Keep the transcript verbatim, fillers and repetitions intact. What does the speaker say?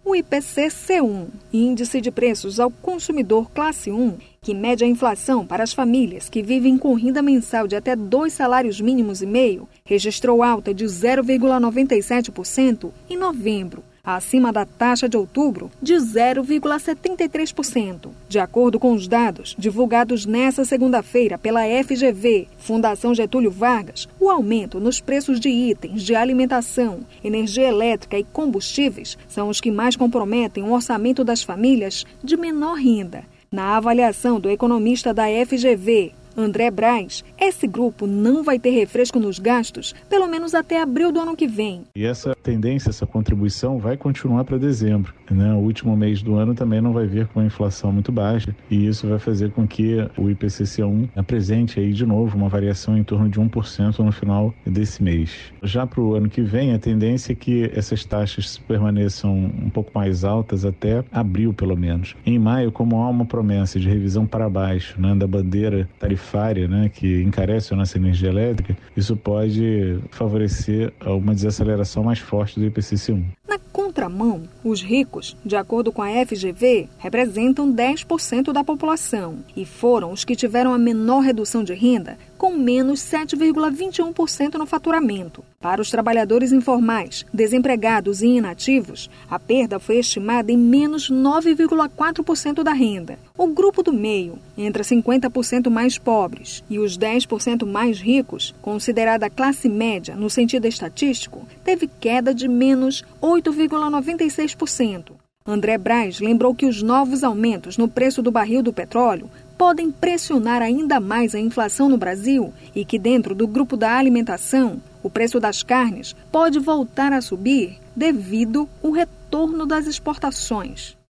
O I P C C um, Índice de Preços ao Consumidor Classe um, que mede a inflação para as famílias que vivem com renda mensal de até dois salários mínimos e meio, registrou alta de zero vírgula noventa e sete por cento em novembro, acima da taxa de outubro de zero vírgula setenta e três por cento. De acordo com os dados divulgados nesta segunda-feira pela F G V, Fundação Getúlio Vargas, o aumento nos preços de itens de alimentação, energia elétrica e combustíveis são os que mais comprometem o orçamento das famílias de menor renda. Na avaliação do economista da F G V, André Braz, esse grupo não vai ter refresco nos gastos, pelo menos até abril do ano que vem. E essa tendência, essa contribuição vai continuar para dezembro, né? O último mês do ano também não vai vir com uma inflação muito baixa e isso vai fazer com que o I P C C um apresente aí de novo uma variação em torno de um por cento no final desse mês. Já para o ano que vem, a tendência é que essas taxas permaneçam um pouco mais altas até abril, pelo menos. Em maio, como há uma promessa de revisão para baixo, né, da bandeira tarifária, Né, que encarece a nossa energia elétrica, isso pode favorecer uma desaceleração mais forte do I P C C um. Na contramão, os ricos, de acordo com a F G V, representam dez por cento da população e foram os que tiveram a menor redução de renda, com menos sete vírgula vinte e um por cento no faturamento. Para os trabalhadores informais, desempregados e inativos, a perda foi estimada em menos nove vírgula quatro por cento da renda. O grupo do meio, entre cinquenta por cento mais pobres e os dez por cento mais ricos, considerada classe média no sentido estatístico, teve queda de menos oito vírgula noventa e seis por cento. André Braz lembrou que os novos aumentos no preço do barril do petróleo podem pressionar ainda mais a inflação no Brasil e que dentro do grupo da alimentação, o preço das carnes pode voltar a subir devido ao retorno das exportações.